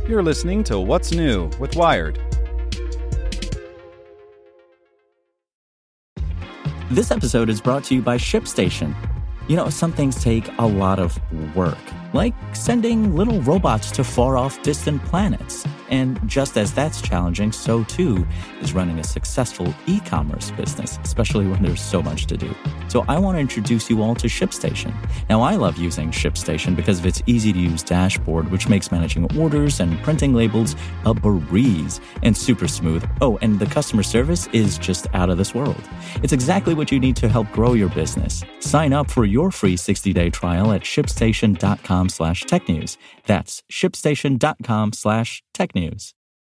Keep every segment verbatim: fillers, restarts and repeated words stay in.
You're listening to What's New with Wired. This episode is brought to you by ShipStation. You know, some things take a lot of work, like sending little robots to far-off distant planets. And just as that's challenging, so too is running a successful e-commerce business, especially when there's so much to do. So I want to introduce you all to ShipStation. Now, I love using ShipStation because of its easy-to-use dashboard, which makes managing orders and printing labels a breeze and super smooth. Oh, and the customer service is just out of this world. It's exactly what you need to help grow your business. Sign up for your free sixty-day trial at shipstation.com slash technews. That's shipstation.com slash technews.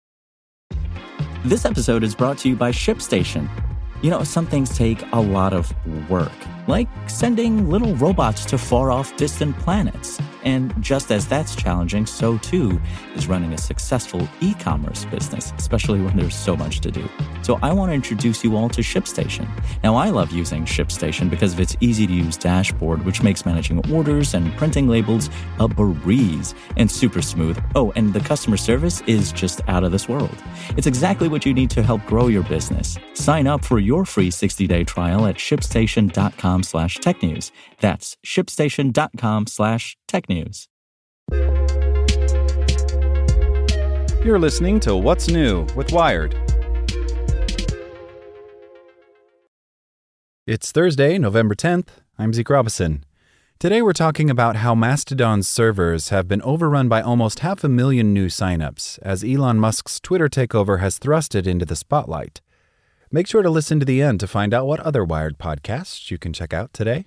This episode is brought to you by ShipStation. You know, some things take a lot of work, like sending little robots to far-off distant planets. And just as that's challenging, so too is running a successful e-commerce business, especially when there's so much to do. So I want to introduce you all to ShipStation. Now, I love using ShipStation because of its easy-to-use dashboard, which makes managing orders and printing labels a breeze and super smooth. Oh, and the customer service is just out of this world. It's exactly what you need to help grow your business. Sign up for your free sixty-day trial at shipstation.com slash technews. That's shipstation.com slash technews. You're listening to What's New with Wired. It's Thursday, November tenth. I'm Zeke Robison. Today we're talking about how Mastodon's servers have been overrun by almost half a million new signups as Elon Musk's Twitter takeover has thrust it into the spotlight. Make sure to listen to the end to find out what other Wired podcasts you can check out today.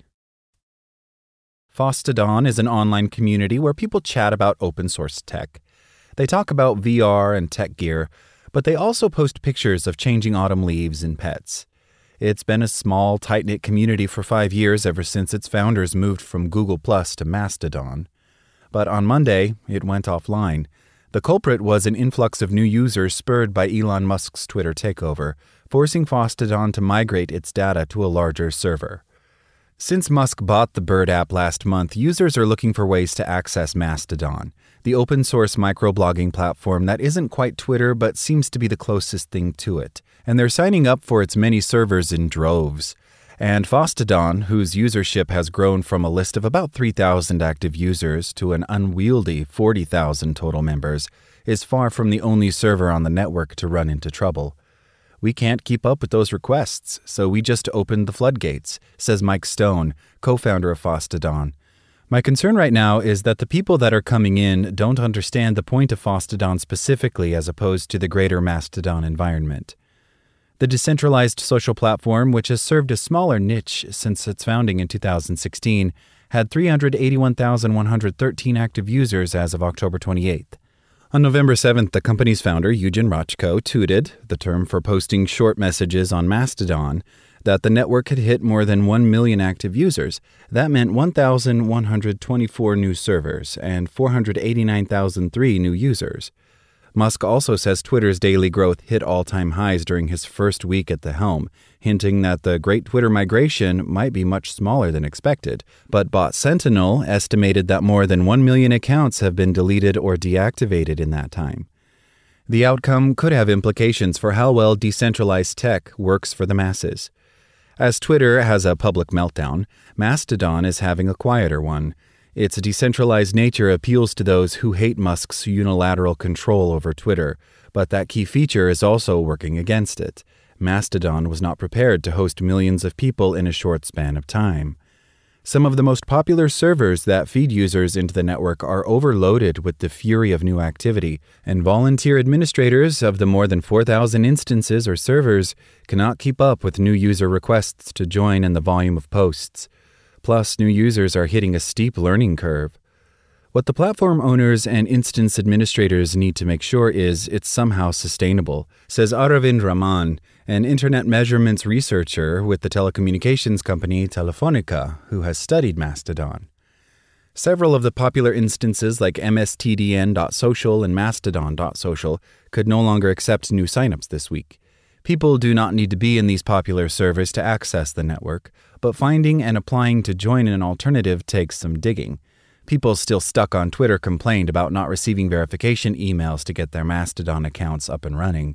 Fosstodon is an online community where people chat about open source tech. They talk about V R and tech gear, but they also post pictures of changing autumn leaves and pets. It's been a small, tight-knit community for five years ever since its founders moved from Google Plus to Mastodon. But on Monday, it went offline. The culprit was an influx of new users spurred by Elon Musk's Twitter takeover, forcing Fosstodon to migrate its data to a larger server. Since Musk bought the Bird app last month, users are looking for ways to access Mastodon, the open-source microblogging platform that isn't quite Twitter but seems to be the closest thing to it, and they're signing up for its many servers in droves. And Fosstodon, whose usership has grown from a list of about three thousand active users to an unwieldy forty thousand total members, is far from the only server on the network to run into trouble. We can't keep up with those requests, so we just opened the floodgates, says Mike Stone, co-founder of Fosstodon. My concern right now is that the people that are coming in don't understand the point of Fosstodon specifically as opposed to the greater Mastodon environment. The decentralized social platform, which has served a smaller niche since its founding in two thousand sixteen, had three hundred eighty-one thousand one hundred thirteen active users as of October twenty-eighth. On November seventh, the company's founder, Eugen Rochko, tweeted, the term for posting short messages on Mastodon, that the network had hit more than one million active users. That meant one thousand one hundred twenty-four new servers and four hundred eighty-nine thousand three new users. Musk also says Twitter's daily growth hit all-time highs during his first week at the helm, hinting that the great Twitter migration might be much smaller than expected. But Bot Sentinel estimated that more than one million accounts have been deleted or deactivated in that time. The outcome could have implications for how well decentralized tech works for the masses. As Twitter has a public meltdown, Mastodon is having a quieter one. Its decentralized nature appeals to those who hate Musk's unilateral control over Twitter, but that key feature is also working against it. Mastodon was not prepared to host millions of people in a short span of time. Some of the most popular servers that feed users into the network are overloaded with the fury of new activity, and volunteer administrators of the more than four thousand instances or servers cannot keep up with new user requests to join and the volume of posts. Plus, new users are hitting a steep learning curve. What the platform owners and instance administrators need to make sure is it's somehow sustainable, says Aravind Raman, an internet measurements researcher with the telecommunications company Telefonica, who has studied Mastodon. Several of the popular instances like M S T D N dot social and Mastodon dot social could no longer accept new signups this week. People do not need to be in these popular servers to access the network, but finding and applying to join an alternative takes some digging. People still stuck on Twitter complained about not receiving verification emails to get their Mastodon accounts up and running.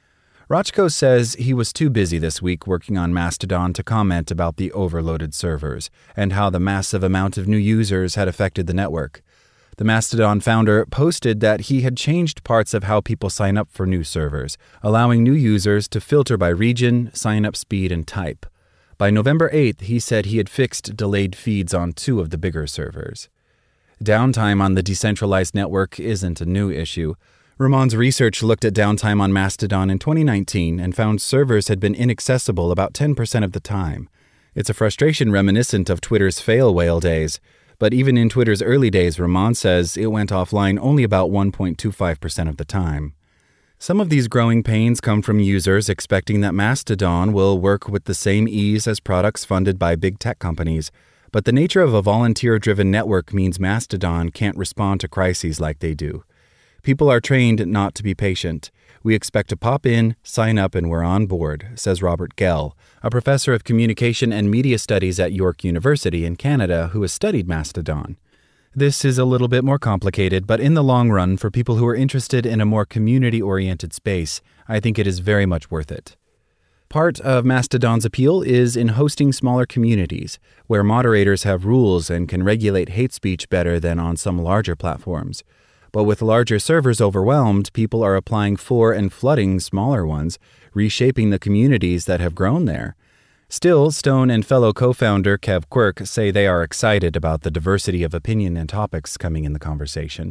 Rochko says he was too busy this week working on Mastodon to comment about the overloaded servers and how the massive amount of new users had affected the network. The Mastodon founder posted that he had changed parts of how people sign up for new servers, allowing new users to filter by region, sign-up speed, and type. By November eighth, he said he had fixed delayed feeds on two of the bigger servers. Downtime on the decentralized network isn't a new issue. Ramon's research looked at downtime on Mastodon in twenty nineteen and found servers had been inaccessible about ten percent of the time. It's a frustration reminiscent of Twitter's fail whale days, but even in Twitter's early days, Ramon says it went offline only about one point two five percent of the time. Some of these growing pains come from users expecting that Mastodon will work with the same ease as products funded by big tech companies, but the nature of a volunteer-driven network means Mastodon can't respond to crises like they do. People are trained not to be patient. We expect to pop in, sign up, and we're on board, says Robert Gell, a professor of communication and media studies at York University in Canada who has studied Mastodon. This is a little bit more complicated, but in the long run, for people who are interested in a more community-oriented space, I think it is very much worth it. Part of Mastodon's appeal is in hosting smaller communities, where moderators have rules and can regulate hate speech better than on some larger platforms. But with larger servers overwhelmed, people are applying for and flooding smaller ones, reshaping the communities that have grown there. Still, Stone and fellow co-founder Kev Quirk say they are excited about the diversity of opinion and topics coming in the conversation.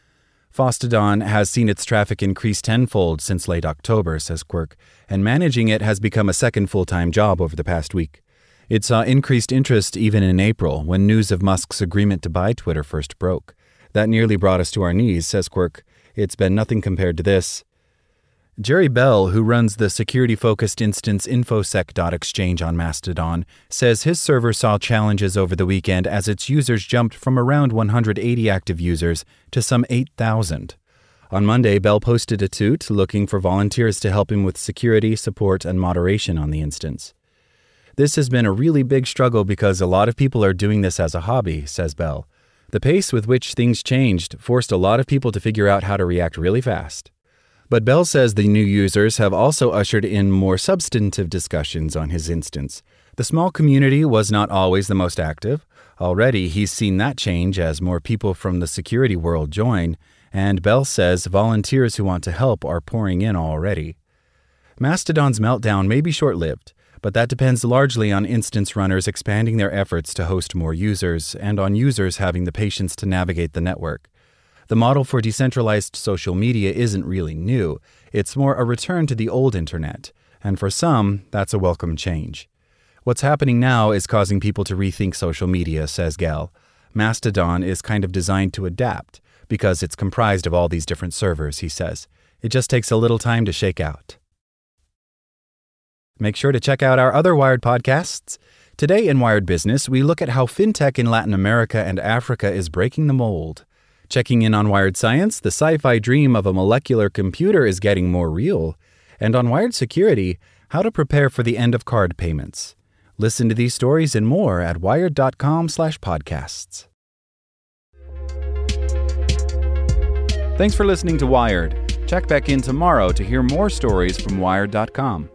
Fosstodon has seen its traffic increase tenfold since late October, says Quirk, and managing it has become a second full-time job over the past week. It saw increased interest even in April, when news of Musk's agreement to buy Twitter first broke. That nearly brought us to our knees, says Quirk. It's been nothing compared to this. Jerry Bell, who runs the security-focused instance infosec.exchange on Mastodon, says his server saw challenges over the weekend as its users jumped from around one hundred eighty active users to some eight thousand. On Monday, Bell posted a toot looking for volunteers to help him with security, support, and moderation on the instance. This has been a really big struggle because a lot of people are doing this as a hobby, says Bell. The pace with which things changed forced a lot of people to figure out how to react really fast. But Bell says the new users have also ushered in more substantive discussions on his instance. The small community was not always the most active. Already, he's seen that change as more people from the security world join, and Bell says volunteers who want to help are pouring in already. Mastodon's meltdown may be short-lived, but that depends largely on instance runners expanding their efforts to host more users and on users having the patience to navigate the network. The model for decentralized social media isn't really new. It's more a return to the old internet, and for some, that's a welcome change. What's happening now is causing people to rethink social media, says Gal. Mastodon is kind of designed to adapt because it's comprised of all these different servers, he says. It just takes a little time to shake out. Make sure to check out our other Wired podcasts. Today in Wired Business, we look at how fintech in Latin America and Africa is breaking the mold. Checking in on Wired Science, the sci-fi dream of a molecular computer is getting more real. And on Wired Security, how to prepare for the end of card payments. Listen to these stories and more at wired.com slash podcasts. Thanks for listening to Wired. Check back in tomorrow to hear more stories from wired dot com.